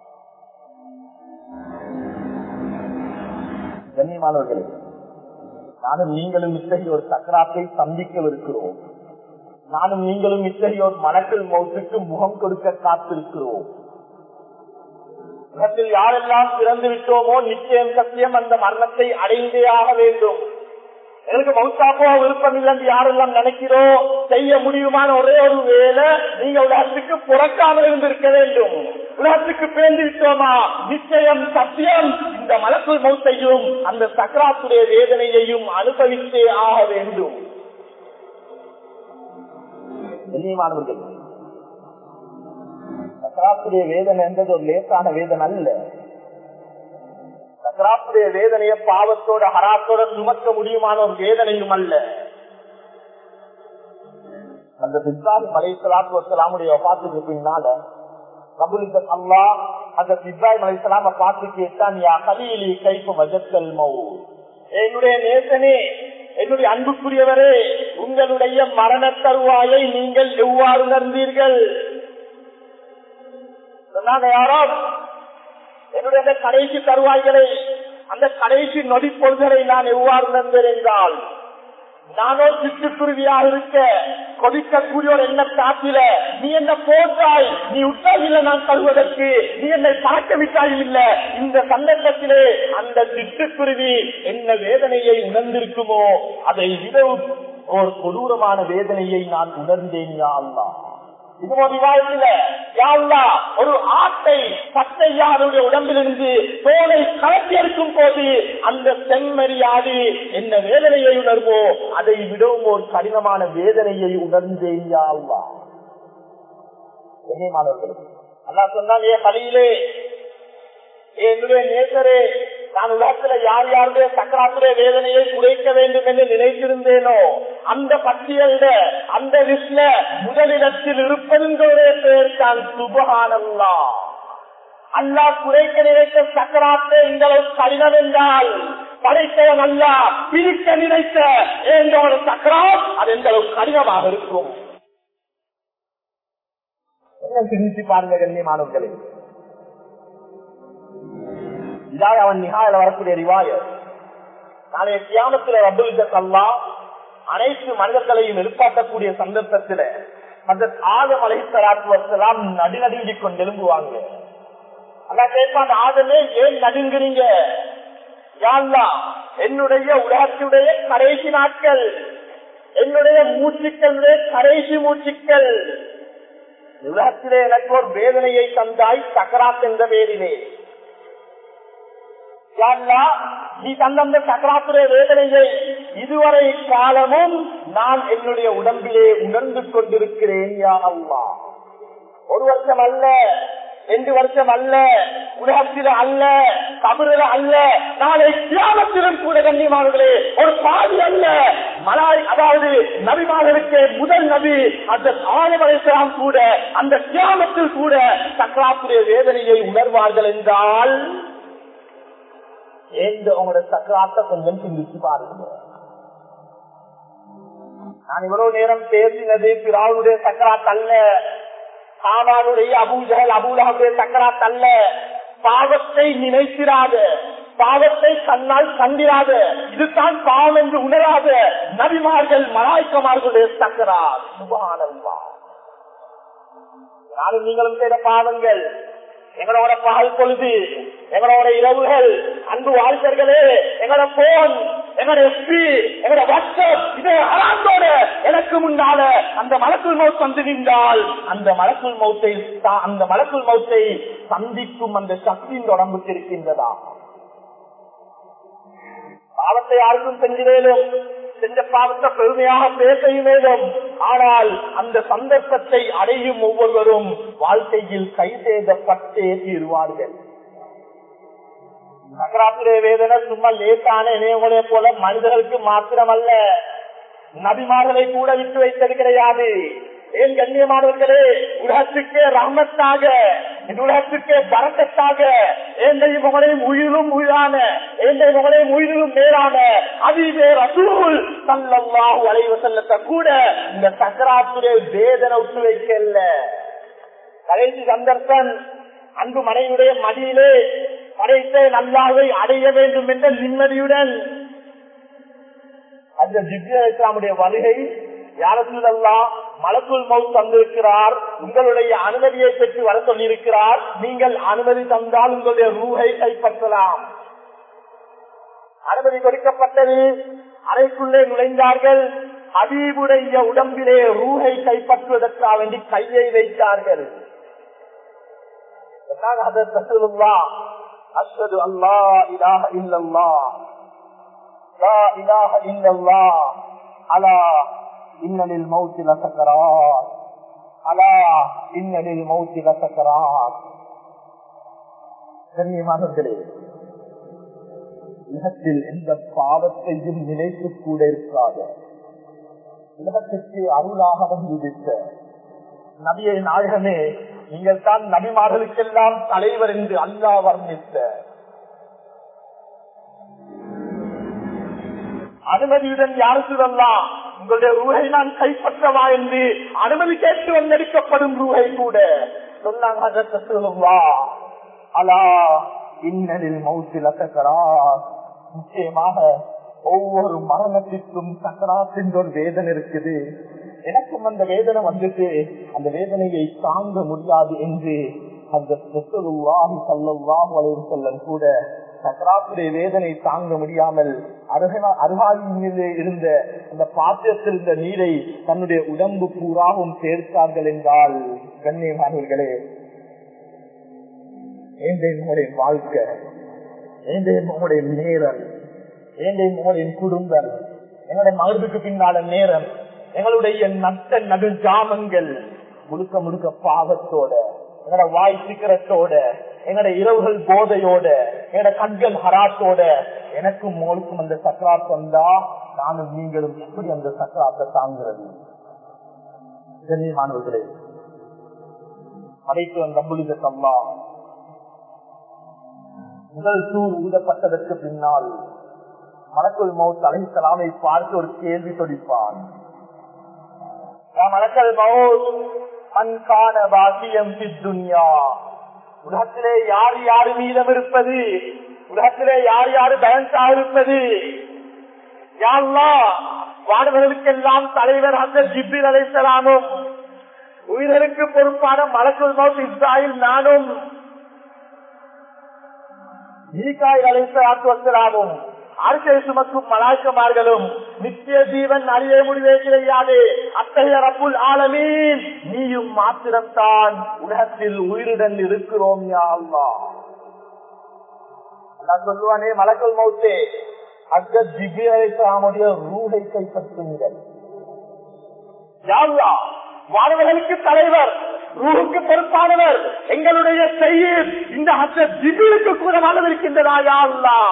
கண்ணியமானவர்களே, நானும் நீங்களும் இத்தகைய ஒரு சக்கராத்தை சந்திக்கவிருக்கிறோம். நானும் நீங்களும் இத்தகைய ஒரு மலக்குள் மௌத்துக்கு முகம் கொடுக்க காத்திருக்கிறோம். உலகத்தில் யாரெல்லாம் பிறந்து விட்டோமோ நிச்சயம் சத்தியம் அந்த மரணத்தை அடைந்தே ஆக வேண்டும். எனக்கு மௌத்தாப்போ விருப்பம் இல்லைன்னு யாரெல்லாம் நினைக்கிறோம், செய்ய முடியுமான ஒரே ஒரு வேலை, நீங்க உலகத்துக்கு புறக்காமல் இருந்திருக்க வேண்டும். உலகத்துக்கு பிறந்து விட்டோமா நிச்சயம் சத்தியம் இந்த மலக்குள் மௌத்தையும் அந்த சக்கராத்துடைய வேதனையையும் அனுபவித்தே ஆக வேண்டும். கண்ணியமானவர்கள், சக்கராத்துடைய வேதனை என்பது ஒரு லேசான வேதனை அல்ல. சக்கராத்துடைய வேதனையை பாவத்தோட ஹராத்தோட சுமக்க முடியுமான ஒரு வேதனையும் அல்ல. அந்த இப்ராஹிம் அலைஹிஸ்ஸலாத்து வஸ்ஸலாமுடைய வஃபாத்துக்கு பின்னால ரப்புல் இஸ்ஸத் அல்லாஹ் அந்த இப்ராஹிம் அலைஹிஸ்ஸலாம பார்த்து கேட்டான், யா கலீலி கைஃப வஜத்தல் மௌத், என்னுடைய நேசனே, என்னுடைய அன்புக்குரியவரே, உங்களுடைய மரண தருவாயை நீங்கள் எவ்வாறு உணர்ந்தீர்கள்? யாரோ என்னுடைய கடைசி தருவாய்களை, அந்த கடைசி நொடி பொருள்களை நான் எவ்வாறு உணர்ந்தேன் என்றால், நானோ சிட்டுக்குருவியாக இருக்க கொதிக்கக்கூடிய ஒரு எண்ண காட்டில நீ என்ன போட்டாய், நீ விட்டாய் இல்லை நான் தருவதற்கு, நீ என்னை பார்க்க விட்டாயும் இல்லை. இந்த சந்தர்ப்பத்திலே அந்த சிட்டுக்குருவி என்ன வேதனையை உணர்ந்திருக்குமோ அதை விட ஒரு கொடூரமான வேதனையை நான் உணர்ந்தேன். யா அல்லாஹ், ஒரு ஆட்டை பச்சையாருடைய உடம்பிலிருந்து தோலை கலத்தி எடுக்கும் போது அந்த செம்மறியாது என்ன வேதனையை உணர்வோ அதை விடவும் ஒரு கடினமான வேதனையை உணர்ந்தேன். யா அல்லாஹ், அல்லாஹ் சொன்னான், ஏ பலியிலே என்னுடைய நேசரே, நான் உலகத்துல யார் யாருடைய சக்கராத்துடைய வேதனையை குறைக்க வேண்டும் என்று நினைத்திருந்தேனோ அந்த பட்டியல்ல அந்த லிஸ்ட்ல முதலிடத்தில் இருப்பதுங்களே பேர் தான் சுப்ஹானல்லாஹ். அல்லாஹ் குறைக்க நினைத்த சக்கராத்தை இந்த கடினம் என்றால் படைத்தவன் அல்லாஹ் பிரிக்க நினைத்த என்ற ஒரு சக்கராத் அது எந்த அளவு கடினமாக இருக்கும். என்ன சிந்திச்சு பாருங்க கண்ணியமானவர்களே. இதாய் அவன் நிகாயில வரக்கூடிய ரிவாயத். நாளைய கியாமத்துல ரப்புல் இஸ்ஸத் அல்லாஹ் அனைத்து மனிதர்களையும் எழுப்பாட்டக்கூடிய சந்தர்ப்பத்துல ஹஜ்ரத் ஆதம் அலைஹிஸ்ஸலாத்து வஸ்ஸலாம் நடுநடுங்கிக் கொண்டு எழும்புவாங்க. அல்லாஹ் கேட்பான், ஆதமே ஏன் நடுங்குறீங்க? யா அல்லாஹ், என்னுடைய உலகத்துடைய கடைசி நாட்கள், என்னுடைய மூச்சுக்களுடைய கடைசி மூச்சுக்கள், உலகத்திலே எனக்கு ஒரு வேதனையை தந்தாய் சக்கராத் என்ற வேதிலே. நீ தந்த சக்கராத்துடைய வேதனையை இதுவரை காலமும் நான் என்னுடைய உடம்பிலே உணர்ந்து கொண்டிருக்கிறேன். யா அல்லாஹ், ஒரு வருஷம் அல்ல, ரெண்டு வருஷம் அல்ல, உலகத்தில அல்ல, கபரில அல்ல, நாளை கியாமத்திலும் கூட கண்ணியமானவர்களே ஒரு பாதி அல்ல, மலாய் அதாவது நபிமார்களுக்கு முதல் நபி அந்த ஆதம் அலைஹிஸ்ஸலாம் கூட அந்த கியாமத்தில் கூட சக்கராத்துடைய வேதனையை உணர்வார்கள் என்றால் ஏந்த உங்களோட சக்கராத்தை கொஞ்சம் சிந்திச்சு பாருங்க. நான் இவ்வளவு நேரம் பேசினது பிராவுடைய சக்கராத் அல்ல, காவானுடைய அபூஜஹல் அபூலஹபுடைய சக்கராத் அல்ல. பாவத்தை நினைத்திராத, பாவத்தை கண்ணால் கண்டிராத, இதுதான் பாவம் என்று உணராத நபிமார்கள் மலாய்க்கமார்களுடைய சக்கராத். சுப்ஹானல்லாஹ். நானும் நீங்களும் செய்த பாவங்கள், எங்களோட பகல் பொழுது, எங்களோட இரவுகள், அன்பு வாழ்க்கைகளே, எங்களோட போன், எங்களோட எஸ்பி, எங்களோட வாட்ஸ்அப், இதே அறாந்தோட எனக்கு முன்னால அந்த மலக்குள் மௌத் வந்து நின்றால் அந்த மலக்குள் மௌத்தை அந்த மலக்குள் மௌத்தை சந்திக்கும் அந்த சக்தி இந்த உடம்புக்கு இருக்கின்றதா? பாவத்தை யாருக்கும் செஞ்சிடலும், செஞ்ச பாவத்தை பெருமையாக பேசையும் வேண்டும். ஆனால் அந்த சந்தர்ப்பத்தை அடையும் ஒவ்வொருவரும் வாழ்க்கையில் கை செய்தப்பட்டே தீர்வார்கள். சக்கராத்துடைய வேதனை சும்மா லேசான இணையங்களே போல மனிதர்களுக்கு மாத்திரமல்ல, நபிமார்களை கூட விட்டு வைத்தது கிடையாது. ஏன் கண்ணியமானவர்களே, உலகத்துக்கே ரஹ்மத்தாக, உலகத்துக்கே பரக்கத்தாக, ஏந்தையும் மகளையும் உயிரும் உயிரான, ஏந்தையும் மகளையும் உயிரும் மேலான அதிவே ரசூல் ஸல்லல்லாஹு அலைஹி வஸல்லம் கூட இந்த சக்கராத்துடைய வேதனை விட்டு வைக்கல. கடைசி சந்தர்ப்பம் அன்பு மனைவியுடைய மடியிலே படைத்த நல்லாவை அடைய வேண்டும் என்ற நிம்மதியுடன் அந்த ஜிப்ரீல் அலைஹிஸ்ஸலாமுடைய வருகை, யா ரசூலல்லாஹ் மலக்குல் மௌத் தந்திருக்கிறார், உங்களுடைய அனுமதியை பெற்று வர சொல்லியிருக்கிறார், நீங்கள் அனுமதி தந்தால் உங்களுடைய ரூஹை கைப்பற்றலாம். அனுமதி கொடுக்கப்பட்டது. அறைக்குள்ளே நுழைந்தார்கள். ஹபீபுடைய உடம்பிலே ரூஹை கைப்பற்றுவதற்காக வேண்டி கையை வைத்தார்கள். அஷ்ஹது அல்லா இலாஹ இல்லல்லாஹ் லா இலாஹ இல்லல்லாஹ் அலா இன்னலில் மௌத்தி லசக்கராத் அலா இன்னலில் மௌத்தி லசக்கராத். கண்ணியமானவர்களே, உலகத்தில் எந்த பாவத்தையும் நினைத்து கூட இருக்காத, உலகத்திற்கு அருளாக வந்துவிட்ட நபியை நாயகமே, நீங்கள் தான் நபிமார்களுக்கெல்லாம் தலைவர் என்று அல்லாஹ் வர்ணித்த, அனுமதியுடன் யாரு சொல்லலாம் உங்களுடைய ரூஹை நான் கைப்பற்றவா என்று அனுமதி கேட்டு வந்தெடுக்கப்படும் ரூஹை கூட சொன்னாங்க. அலா இன்னலில் மௌத்தி லசக்கராத். நிச்சயமாக ஒவ்வொரு மரணத்திற்கும் சக்கராத்தின் ஒரு வேதனை இருக்குது. எனக்கும் அந்த வேதனை வந்துட்டு அந்த வேதனையை தாங்க முடியாது என்று அந்த ரசூலுல்லாஹி ஸல்லல்லாஹு அலைஹி வஸல்லம் கூட சக்கராத்துடைய வேதனை தாங்க முடியாமல் அருகாமையிலே இருந்த அந்த பாத்திரத்தில் இருந்த நீரை தன்னுடைய உடம்பு பூராவும் சேர்த்தார்கள் என்றால், கண்ணியமானவர்களே, ஏந்தைய வாழ்க்கை, ஏந்தைய நேரம், ஏந்தைய மகளின் குடும்பம், எங்களுடைய மகளுக்கு பின்னால நேரம், எங்களுடைய நட்ட நடு ஜாமங்கள் முழுக்க முழுக்க பாவத்தோட, எங்களோட வாய் சிக்கரத்தோட, எங்களுடைய இரவுகள் போதையோட, எங்களோட கண்கள் ஹராத்தோட எனக்கும் மோளுக்கும் அந்த சக்கராத் வந்தா நானும் நீங்களும் எப்படி அந்த சக்கராத்தை தாங்கிறது? கண்ணியமானவர்களே, அடைத்து வந்த அம்புலிதல்லா முதல் தூர் ஊதப்பட்டதற்கு பின்னால் மலக்குல் மௌத் அலைஹிஸ்ஸலாமை பார்த்து ஒரு கேள்வி தொடிப்பான். மலக்குல் மௌத் மன் கான பாக்கியம் ஃபித் துன்யா, உலகத்திலே யார் யாரு மீதம் இருப்பது, உலகத்திலே யார் யாரு பேலன்ஸாக இருப்பது? யா அல்லாஹ், வானவர்களுக்கெல்லாம் தலைவர் ஹஸரத் ஜிப்ரீல் அலைஹிஸ்ஸலாமும், உயிர்களுக்கு பொறுப்பான மலக்குல் மௌத் இஸ்ராயில் நானும், மீகாயில் அலைஹிஸ்ஸலாத்து வஸ்ஸலாமும், அரசை சுமக்கும் மலாய்க்கமார்களும், நித்திய ஜீவன் அறிய முடிவே கிடையாது அத்தகைய ரப்புல் ஆலமீன் நீயும் மாத்திரம்தான் உலகத்தில் உயிருடன் இருக்கிறோம். யா அல்லாஹ், அல்லாஹ் சொல்லுவானே, மலக்குல் மௌத்தே ஹஸரத் ஜிப்ரீல் அலைஹிஸ்ஸலாமுடைய ரூஹை கைப்பற்றுங்கள். யா அல்லாஹ், வானவர்களுக்கு தலைவர், ரூஹுக்கு பொறுப்பானவர், எங்களுடைய சையீத் இந்த ஹஸரத் ஜிப்ரீலுக்கு கூட வாழ்வு இருக்கின்றதா? யா அல்லாஹ்,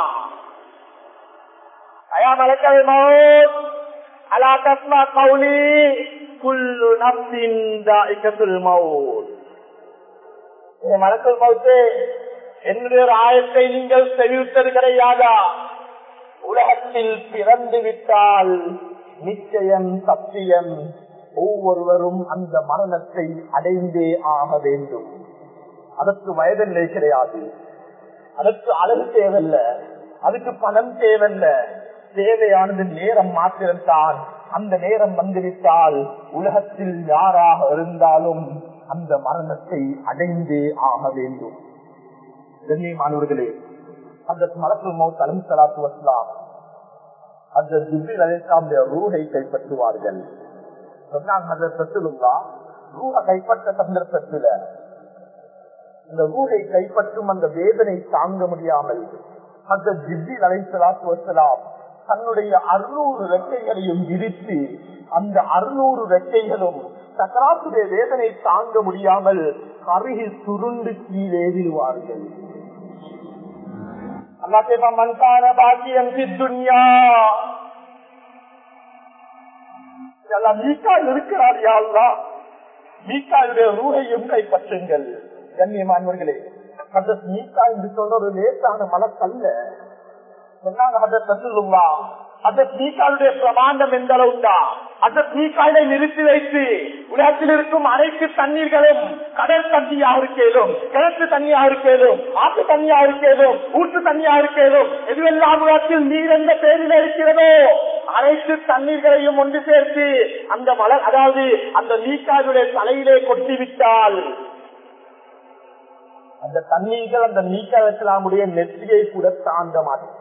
அயா மலக்கல் மௌத் அலா தஸ்மா கௌலி குல்லு நஃப்ஸின் தாயிகத்துல் மௌத். மலக்கல் மௌத்தே, என்னுடைய ஒரு ஆயத்தை நீங்கள் செவித்தது கிடையாதா? உலகத்தில் பிறந்து விட்டால் நிச்சயம் சத்தியம் ஒவ்வொருவரும் அந்த மரணத்தை அடைந்தே ஆக வேண்டும். அதற்கு வயதில்லை கிடையாது, அதற்கு அழகு தேவையில்லை, அதுக்கு பணம் தேவையில்லை, தேவையானது நேரம் மாத்திரம்தான். அந்த நேரம் வந்துவிட்டால் உலகத்தில் யாராக இருந்தாலும் அந்த மரணத்தை அடைந்தே ஆக வேண்டும். கண்ணியமானவர்களே, அந்த மலக்குல் மௌத் அலைஹிஸ்ஸலாத்து வஸ்ஸலாம் அந்த ஜிப்ரீல் அலைஹிஸ்ஸலாமுடைய ரூஹை கைப்பற்றுவார்கள். சொன்னாங்க ஹஜ்ரத் ரசூலுல்லாஹ், ரூஹை கைப்பற்ற சந்தர்ப்பத்தில் இந்த ரூஹை கைப்பற்றும் அந்த வேதனை தாங்க முடியாமல் ஹஜ்ரத் ஜிப்ரீல் அலைஹிஸ்ஸலாத்து வஸ்ஸலாம் தன்னுடைய அறுநூறு ரெக்கைகளையும் விரித்து அந்த அறுநூறு ரெக்கைகளும் சக்கராத்துடைய வேதனை தாங்க முடியாமல் கருகி சுருண்டு கீழே விழுவார்கள். அல்லாஹ் கேட்பான், மன் கான பாக்கியம் ஃபித் துன்யா, அல்லாஹ் மீகாயில் இருக்கிறார். யா அல்லாஹ், மீகாயிலுடைய ரூஹையும் கைப்பற்றுங்கள். கண்ணியமானவர்களே, ஹஜ்ரத் மீகா என்று சொல்ற ஒரு லேசான மலக்கல்ல. சொன்னாங்க ஹஜ்ரத் ரசூலுல்லாஹ், ஹஜ்ரத் மீகாயிலுடைய பிரமாண்டம் எந்த அளவுண்டா, ஹஜ்ரத் மீகாயிலை நிறுத்தி வைத்து உலகத்தில் இருக்கும் அனைத்து தண்ணீர்களும், கடல் தண்ணியாக இருக்கேனும், கிணற்று தண்ணியாக இருக்கேனும், ஆற்று தண்ணியாக இருக்கேனும், ஊற்று தண்ணியாக இருக்கேனும், எதுவெல்லாம் உலகத்தில் நீர் என்ற பேரில் இருக்கிறதோ அனைத்து தண்ணீர்களையும் ஒன்று சேர்த்து அந்த மலர் அதாவது அந்த மீகாவுடைய தலையிலே கொட்டிவிட்டால் அந்த தண்ணீர்கள் அந்த மீகாவுடைய நெற்றியை கூட தாண்ட மாட்டேன்.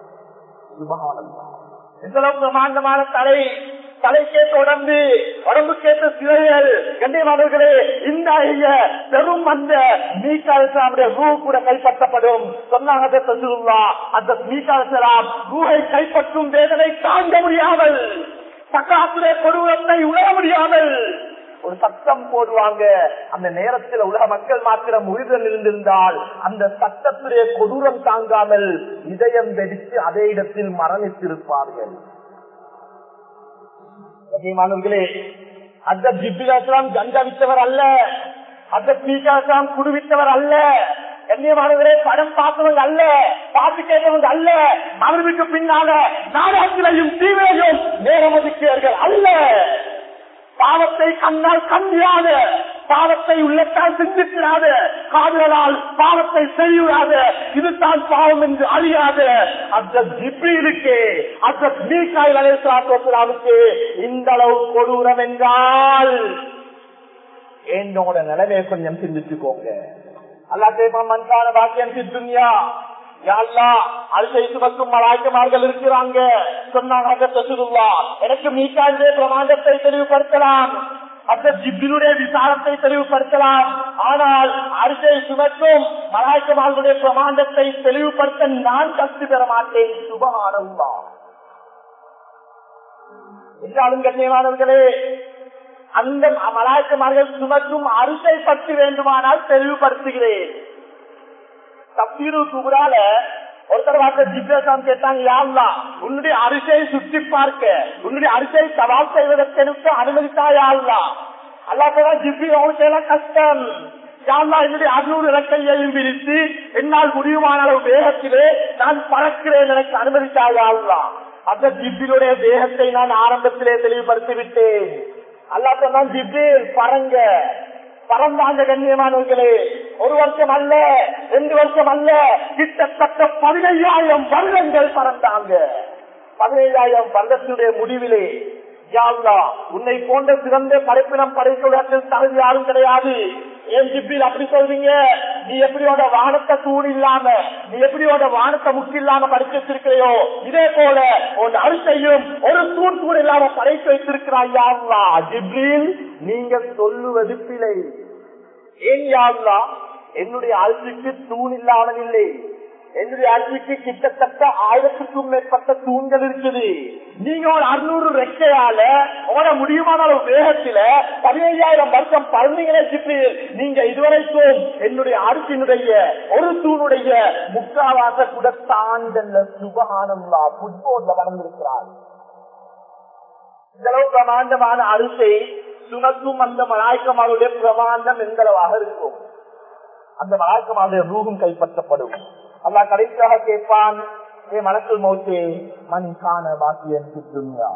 எவ்வளவு பிரமாண்டமான தலை, தலைக்கே தொடர்ந்து உடம்புக்கேற்ற சிறைகள் கண்ணியமானவர்களே. இந்த பெரும் அந்த மீகாவுடைய ரூ கூட கைப்பற்றப்படும் சொன்னாங்க. அந்த மீகாலாம் ரூஹை கைப்பற்றும் வேதனை தாங்க முடியாமல், சக்காத்துடைய கொடூரத்தை உணர முடியாமல் ஒரு சத்தம் போடுவாங்க. அந்த நேரத்தில் உலக மக்கள் மாத்திரம் உயிரில் இருந்திருந்தால் அந்த சத்தத்துடைய கொடூரம் தாங்காமல் இதயம் வெடித்து அதே இடத்தில் மரணித்திருப்பார்கள். கண்ணியமானவர்களே, அந்த ஜிப்பிலாம் கண்டவித்தவர் அல்ல, அந்த பீகாசாம் குடுவித்தவர் அல்ல. கண்ணியமானவர்களே, படம் பார்த்தவங்க அல்ல, பாட்டு கேட்டவங்க அல்ல, அவர்களுக்கு பின்னால நாடகத்திலையும் தீவிரையும் நேரம் ஒதுக்கியவர்கள் அல்ல. பாவத்தை கண்ணால் கண்டியாத, பாவத்தை உள்ளத்தால் சிந்திக்கிறாத, காதலால் பாவத்தை செய்யாத, இதுதான் பாவம் என்று அறியாத அந்த ஜிப்ரீலுக்கு, அந்த மீகாயில் அலைஹிஸ்ஸலாத்துக்கு இந்த அளவு கொடூரம் என்றால் என்னோட நிலைமையை கொஞ்சம் சிந்திச்சுக்கோங்க. அல்லாஹ் கேட்பான், மன்கான பாக்கியம் சித்துன்யா, மலாய்க்கமார்கள் இருக்கிறாங்க. சொன்னாங்க எனக்கு மீகாவுடைய பிரமாண்டத்தை தெளிவுபடுத்தலாம், அந்த ஜிப்ரிலுடைய விசாரத்தை தெளிவுபடுத்தலாம், ஆனால் அரிசை சுமக்கும் மலாய்க்கமார்களுடைய பிரமாண்டத்தை தெளிவுபடுத்த நான் கஷ்ட பெற மாட்டேன். சுபஹானல்லாஹ். என்றாலும் கண்ணியமானவர்களே, அந்த மலாய்க்கமார்கள் சுமக்கும் அரிசை பற்றி வேண்டுமானால் தெளிவுபடுத்துகிறேன். தப்சீரு குபரால ஒருத்தர் வார்த்தை ஜிப்ரேசாம் கேட்டாங்க, யா அல்லாஹ் உன்னுடைய அரிசையை சுற்றி பார்க்க, உன்னுடைய அரிசையை சவால் செய்வதற்கு அனுமதித்தாயா அல்லாஹ்? அல்லாஹ் சொல்றா, ஜிப்ரி அவனுக்கு எல்லாம் கஷ்டம், யா அல்லாஹ் என்னுடைய அறுநூறு இலக்கையையும் விரித்து என்னால் முடியுமான அளவு வேகத்திலே நான் பறக்கிறேன், எனக்கு அனுமதித்தாயா அல்லாஹ்? அந்த ஜிப்ரியுடைய வேகத்தை நான் ஆரம்பத்திலே தெளிவுபடுத்தி விட்டேன். அல்லாஹ் சொன்னான், ஜிப்ரீல் பறங்க. பறந்தாங்க. கண்ணியமானவர்களே, ஒரு வருஷம் அல்ல, ரெண்டு வருஷம் அல்ல, கிட்டத்தட்ட பதினையாயிரம் வருடங்கள் பறந்தாங்க. பதினையாயிரம் வருடத்துடைய முடிவிலே, யா அல்லாஹ் உன்னை போன்ற சிறந்த படைப்பினம் படைப்புடன் தகுதி யாரும் கிடையாது. ஏன் ஜிப்ரீல் அப்படி சொல்றீங்க? நீ எப்படியோட வானத்தை தூண் இல்லாம, நீ எப்படியோட வானத்தை முட்டு இல்லாம படைச்சு வச்சிருக்கையோ, இதே போல உன் அரிசையும் ஒரு தூண் தூண் இல்லாம படைத்து வைத்திருக்கிறாய். யா அல்லாஹ் ஜிப்ரீல் நீங்க சொல்லுவது பிழை. ஏன் யா அல்லாஹ்? என்னுடைய அரிசிக்கு தூண் இல்லாமல் இல்லை, என்னுடைய அரிசிக்கு கிட்டத்தட்ட ஆயிரத்துக்கும் மேற்பட்ட தூண்கள் இருக்குது. நீங்க ஒரு அறுநூறு ரெக்கையால உங்களோட முடியுமான அளவு வேகத்தில பதினைஞ்சாயிரம் வருஷம் பறந்தீங்களே ஜிப்ரீல், நீங்க இதுவரைக்கும் என்னுடைய அரிசியினுடைய ஒரு தூணுடைய முக்காவாச கூட தாண்டல்ல. சுபஹானல்லாஹ். புட்போர்ட்ல வளர்ந்திருக்கிறார். இந்தளவு பிரமாண்டமான அரிசை சுமக்கும் அந்த மலாய்க்கமாவுடைய பிரமாண்டம் எந்த அளவாக இருக்கும்? அந்த மலாய்க்கமாவுடைய ரூகும் கைப்பற்றப்படும். அல்லாஹ் கடைசியாக கேட்பான், ஏ மலக்குல் மௌத்தே மன்கான பாக்கியன் துன்யா.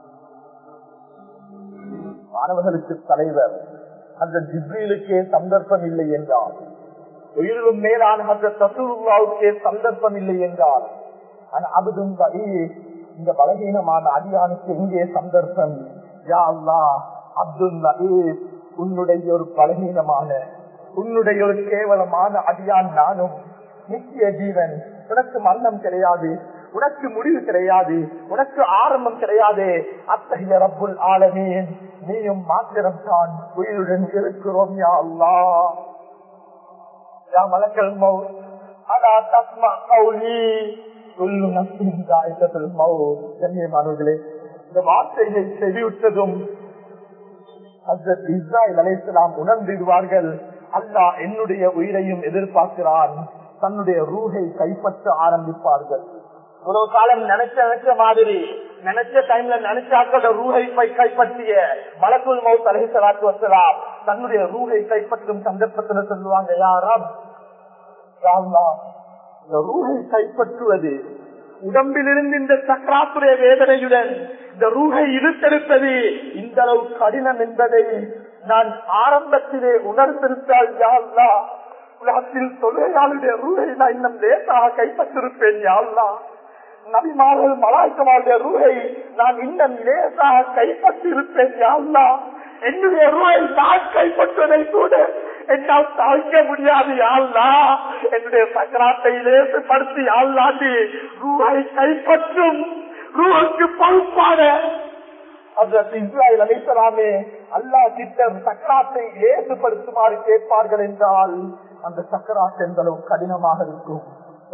மாணவர்களுக்கு தலைவர் அந்த ஜிப்ரீலுக்கே சந்தர்ப்பம் இல்லை என்றால், உயிரிலும் மேலான அந்த ரசூலுல்லாஹ்வுக்கே சந்தர்ப்பம் இல்லை என்றால், அபதும் இந்த பலகீனமான அடியானுக்கு எங்கே சந்தர்ப்பம்? யா அல்லாஹ், அப்துல்லா உன்னுடைய ஒரு பலகீனமான, உன்னுடைய ஒரு கேவலமான அடியான் நானும். நித்திய ஜீவன், உனக்கு மரணம் கிடையாது, உனக்கு முடிவு கிடையாது, உனக்கு ஆரம்பம் கிடையாது. அத்தகைய ரப்புல் ஆலமீன் நீயும் மாத்திரம் தான் உயிருடன் இருக்கிறோம். யா அல்லாஹ், யா மலக்கல் மௌத் அலா தஸ்மா கௌலி குல்லு நஃப்ஸின் ஸாயிகத்துல் மௌத். கண்ணியமானவர்களே, இந்த வார்த்தையை செவியுற்றதும் ஹஜ்ரத் இஸ்ராயில் அலைஹிஸ்ஸலாம் உணர்ந்திடுவார்கள், அல்லாஹ் என்னுடைய உயிரையும் எதிர்பார்க்கிறான். தன்னுடைய ரூஹை கைப்பற்ற ஆரம்பிப்பார்கள். ஒரு காலம் நினைச்ச நினைச்ச மாதிரி நினைச்ச டைம்ல நினைச்சாக்கள ரூஹை கைப்பற்றிய மலக்குல் மௌத் அலைஹிஸ்ஸலாத்து வஸ்ஸலாம் தன்னுடைய ரூஹை கைப்பற்றும் சந்தர்ப்பத்தில் சொல்லுவாங்க, யா ரப், யா அல்லாஹ், இந்த ரூஹை கைப்பற்றுவது, உடம்பிலிருந்து இந்த சக்ராத்துடைய வேதனையுடன் இந்த ரூஹை இழுத்தெடுப்பது இந்த அளவு கடினம் என்பதை நான் ஆரம்பத்திலே உணர்ந்திருந்தால், யா அல்லாஹ், உலகத்தில் தொழிலாளுடைய ரூஹை நான் இன்னும் லேசாக கைப்பற்றிருப்பேன். யா அல்லாஹ், நபிமார்கள் மலாய்க்கமாவுடைய ரூஹை நான் இன்னும் லேசாக கைப்பற்றி இருப்பேன் யா அல்லாஹ். என்னுடைய ரூஹை நான் கைப்பற்றுவதை கூட என்னால் தாழ்க்க முடியாது யா அல்லாஹ். என்னுடைய சக்கராத்தை லேசுபடுத்தி யா அல்லாஹ் ரூஹை கைப்பற்றும் ரூஹுக்கு பொறுப்பான இஸ்ராயேல் அலைஹிஸ்ஸலாமே அல்லாஹ் கிட்ட சக்கராத்தை லேசுபடுத்துமாறு கேட்பார்கள் என்றால் அந்த சக்கராத் எந்த அளவு கடினமாக இருக்கும்.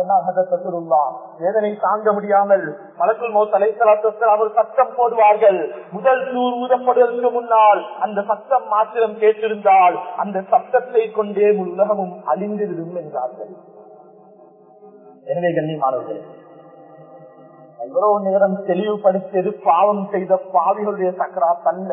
வேதனை தாங்க முடியாமல் மலக்குல் மௌத் அலைஹிஸ்ஸலாத்து வஸ்ஸலாம் சத்தம் போடுவார்கள். முதல் சூர் ஊதப்படுவதற்கு முன்னால் அந்த சத்தம் மாத்திரம் கேட்டிருந்தால் அந்த சத்தத்தை கொண்டே உலகமும் அழிந்துவிடும் என்றார்கள். எனவே கண்ணியமானவர்களே, எவ்வளவு நேரம் தெளிவுபடுத்தியது பாவம் செய்த பாவிகளுடைய சக்கராத் அல்ல,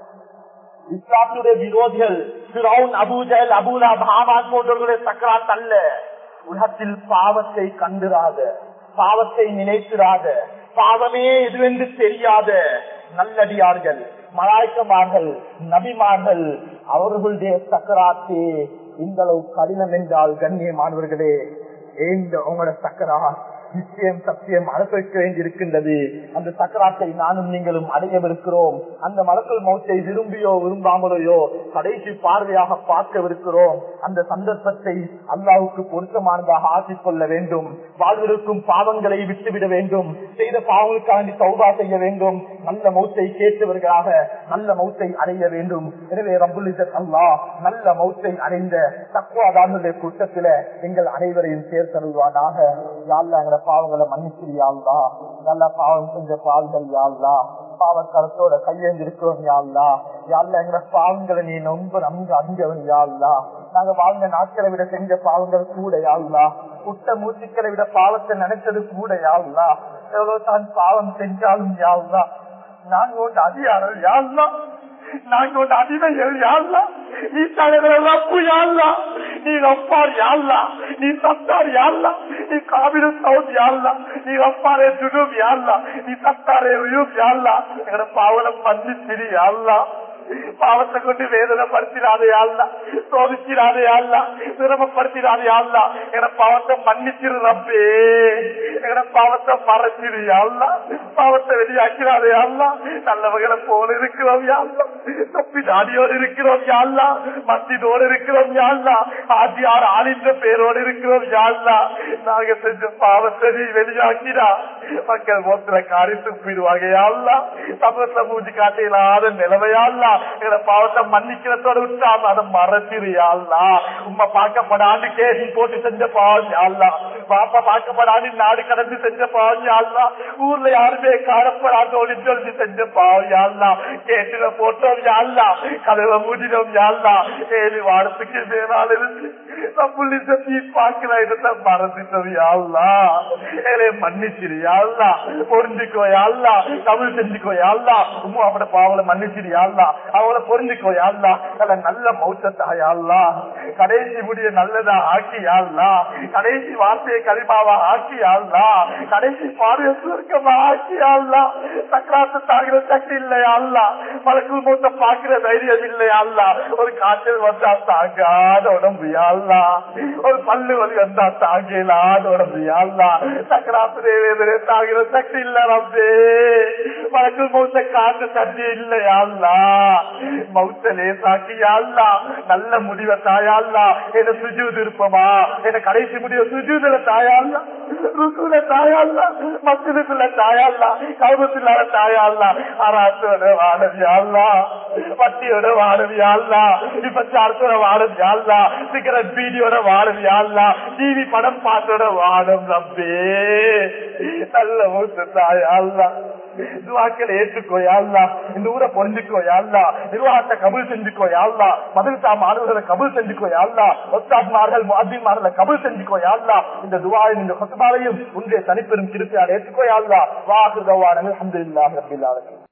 இஸ்லாமுடைய விரோதிகள் Firaun, Abu Jahl, Abu Lahab, Haman போன்றவர்களுடைய சக்கராத் அல்ல. உலகத்தில் பாவத்தை கண்டிராத, பாவத்தை நினைத்திராத, பாவமே எதுவென்று தெரியாத நல்லடியார்கள், மலாய்க்கமார்கள், நபிமார்கள், அவர்களுடைய சக்கராத்தே இந்த அளவு கடினம் என்றால் கண்ணியமானவர்களே, ஏந்த உங்களோட சக்கராத் நிச்சயம் சத்தியம் அனுபவிக்க வேண்டியிருக்கின்றது. அந்த சக்கராத்தை நானும் நீங்களும் அடையவிருக்கிறோம். அந்த மலக்குல் மௌத்தை விரும்பியோ விரும்பாமலையோ கடைசி பார்வையாக பார்க்கவிருக்கிறோம். அந்த சந்தர்ப்பத்தை அல்லாஹ்வுக்கு பொருத்தமானதாக ஆக்கிக் கொள்ள வேண்டும். வாழ்விருக்கும் பாவங்களை விட்டுவிட வேண்டும். செய்த பாவங்களுக்காண்டி தௌபா செய்ய வேண்டும். நல்ல மௌத்தை கேட்டவர்களாக நல்ல மௌத்தை அடைய வேண்டும். எனவே ரப்புல் இஸ்ஸத் அல்லாஹ் நல்ல மௌத்தை அடைந்த தக்வாதானுடைய கூட்டத்தில எங்கள் அனைவரையும் சேர்த்தருள்வானாக. யா அல்லாஹ் பாவங்களை மன்னிச்சிரியா அல்லாஹ். நல்ல பாவம் செஞ்ச பாவங்கள் யா அல்லாஹ், பாவக்காலத்தோட கையெழுந்திருக்கிறோம் யா அல்லாஹ். யா அல்லாஹ் எங்களை பாவங்களை நீ ரொம்ப நன்கு அறிஞ்சவன் யா அல்லாஹ். நாங்க வாழ்ந்த நாட்களை விட செஞ்ச பாவங்கள் கூட யா அல்லாஹ், குட்ட மூச்சுக்களை விட பாவத்தை நினைச்சது கூட யா அல்லாஹ். எவ்வளவு தான் பாவம் செஞ்சாலும் யா அல்லாஹ் நாங்க ஒன்று அதிகாரம் யா அல்லாஹ், நாங்க ஒன்று அடிமைகள் யா அல்லாஹ். நீ தலைவரப்பு யா அல்லாஹ், நீ ரப்பார் யா அல்லாஹ், நீ சத்தார் யா அல்லாஹ், நீ காபிரு சவுத் யா அல்லாஹ், நீ ரப்பாரே ஜுனூப் யா அல்லாஹ், நீ சத்தாரே உயூப் யா அல்லாஹ். எங்கட பாவனம் மன்னிச்சிரி யா அல்லாஹ். பாவத்தை கொண்டு வேதனைப்படுத்தினாதே அல்லா, சோதிச்சிடாதே அல்லா, சிரமப்படுத்தினாதே அல்லா. என பாவத்தை மன்னிச்சிரு ரப்பே, எங்கட பாவத்தை மறைச்சிரு அல்லா, பாவத்தை வெளியாக்கிறாதே அல்லா. நல்லவர்களை போல இருக்கிறோம் யாழ்லா, தப்பி தாடியோடு இருக்கிறோம் யாழ்லா, மத்தியோடு இருக்கிறோம் யாழ்லா, ஆதியார் ஆளின்ற பேரோடு இருக்கிறோம் யாழ்லா. நாங்க செஞ்ச பாவத்தை நீ வெளியாக்கினா மக்கள் மொத்தல காரி துப்பிடுவாங்க யாழ்லா. சமூகத்துல மூஞ்சி காட்டையிலாத நிலைமையாள்லா. எங்களை பாவத்தை மன்னிக்கிறதோட விட்டாம அதை மறைச்சிருயாள்லா. உண்மை பார்க்கப்படாது கேசி போட்டு செஞ்ச பாவம் யாழ்லா, பாப்பா பார்க்கப்படாது நாடு கடந்து செஞ்ச பாவம் யாழ்லா, ஊர்ல யாருமே காணப்படாத ஒளிஞ்சொலிச்சு செஞ்ச பாவம் யாழ்லா. கேட்டுல போட்டோம் யாழ்லா, கதவை மூடினோம் யாழ்லா. ஏழு வாரத்துக்கு மேலால் இருந்து புள்ளி சத்தி பார்க்கிற இடத்தை மறந்துட்டோம் யாழ்லா. ஏழை மன்னிச்சிரு யாழ்லா, பொருந்திக்கோ யாழ்லா, தமிழ் செஞ்சுக்கோ யாழ்லா. உண்மை அவட பாவலை மன்னிச்சிரு யாழ்லா, அவளை பொருந்திக்கோ யாழ்லா. நல்ல மௌத்தத்தா யாழ்லா, கடைசி முடிய நல்லதா ஆக்கி யாழ்லா, கடைசி வார்த்தையை கரிமாவா ஆக்கி யாழ்லா, கடைசி பார்வை சுருக்கமா ஆக்கி யாழ்லா. சக்கராத்து தாகிற சக்தி இல்லையாள்லா, மலக்குள் மௌத்த பாக்குற தைரியம் இல்லையாள்லா. ஒரு காய்ச்சல் வந்தா தாங்காத உடம்பு யாழ்லா, ஒரு பல்லு வலி வந்தா தாங்கலாத உடம்பு யாழ்லா. சக்கராத்து வேதனை தாகிற சக்தி இல்ல ரப்பே, மலக்குள் மௌத்த காற்று சக்தி இல்லையாள்லா. மௌத்த லேசாக்கி யாழ்லா, நல்ல முடிவை தாயாள்லா. என்ன சுஜூது இருப்பமா, என்ன கடைசி முடிவை சுஜூதுல தாயாள்லா, ருசுல தாயாள்லா, மஸ்ஜிதுல தாயாள்லா, கௌபத்துள்ள தாயாள்லா. ஆராத்தோட வாழது யாழ்லா, பட்டியோட வாழது யாழ்லா, விபச்சாரத்தோட வாழது யாழ்லா, சிகரெட் பீடியோட வாழது யாழ்லா, டிவி படம் பாட்டோட வாழும் ரப்பே. நல்ல மௌத்த தாயாள்லா, துவாக்களை ஏற்றுக்கோ யாழ்லா, இந்த ஊரை பொருந்திக்கோ யாழ்லா, நிர்வாகத்தை கபூல் செஞ்சுக்கோ யாழ்லா, மதரசா மாணவர்களை கபூல் செஞ்சுக்கோ யாழ்லா, ஒஸ்தாத்மார்கள் முஅத்தின்மார்களை கபூல் செஞ்சுக்கோ யாழ்லா. இந்த துவாவையும் இந்த ஹுத்பாவையும் உன்னுடைய தனிப்பெரும் கிருபையால் ஏற்றுக்கோ யாழ்லா. வாஹிரு தஅவானா அல்ஹம்துலில்லாஹி ரப்பில் ஆலமீன்.